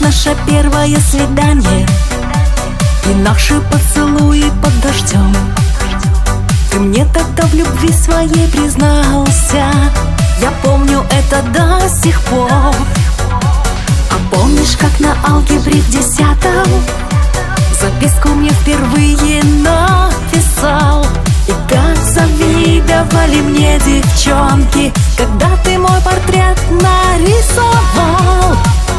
наше первое свидание и наши поцелуи под дождем. Ты мне тогда в любви своей признался, я помню это до сих пор. А помнишь, как на алгебре в 10-м записку мне впервые написал? И как завидовали мне девчонки, когда ты мой портрет нарисовал.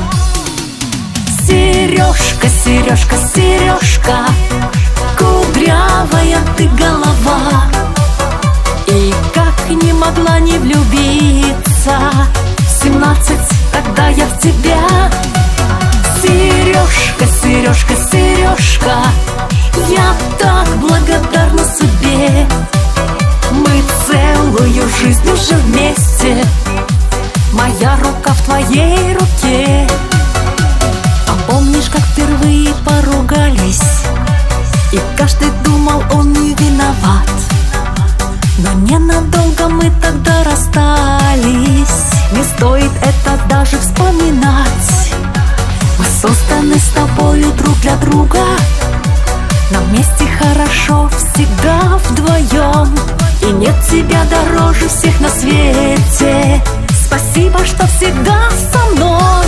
Сережка, сережка, сережка, кудрявая ты голова. И как не могла не влюбиться в 17, когда я в тебя. Сережка, сережка, сережка, я так благодарна судьбе. Мы целую жизнь уже вместе, моя рука в твоей руке. А помнишь, как впервые поругались, и каждый думал, он не виноват? Но ненадолго мы тогда расстались, не стоит это даже вспоминать. Мы созданы с тобою друг для друга, нам вместе хорошо всегда вдвоем. И нет тебя дороже всех на свете, спасибо, что всегда со мной.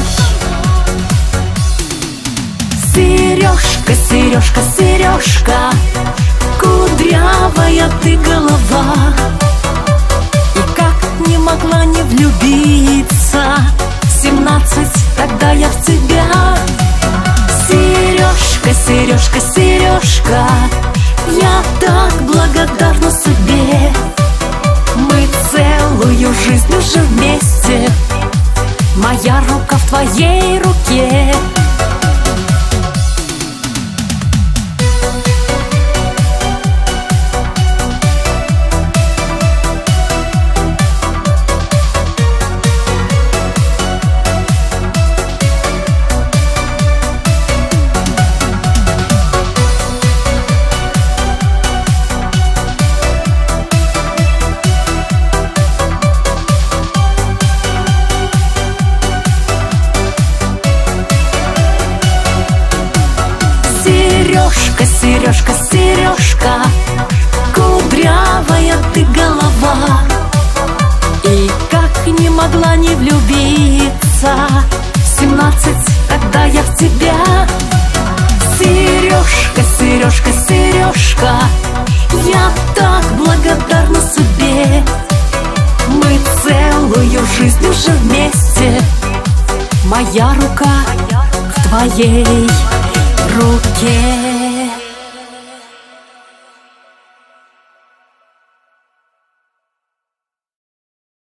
Сережка, сережка, сережка, кудрявая ты голова. И как не могла не влюбиться в 17, когда я в тебя. Сережка, сережка, сережка, я так благодарна судьбе. Мы целую жизнь уже вместе, моя рука в твоей руке. Сережка, сережка, сережка, кудрявая ты голова. И как не могла не влюбиться в 17, когда я в тебя. Сережка, сережка, сережка, я так благодарна судьбе. Мы целую жизнь уже вместе, моя рука в твоей руке.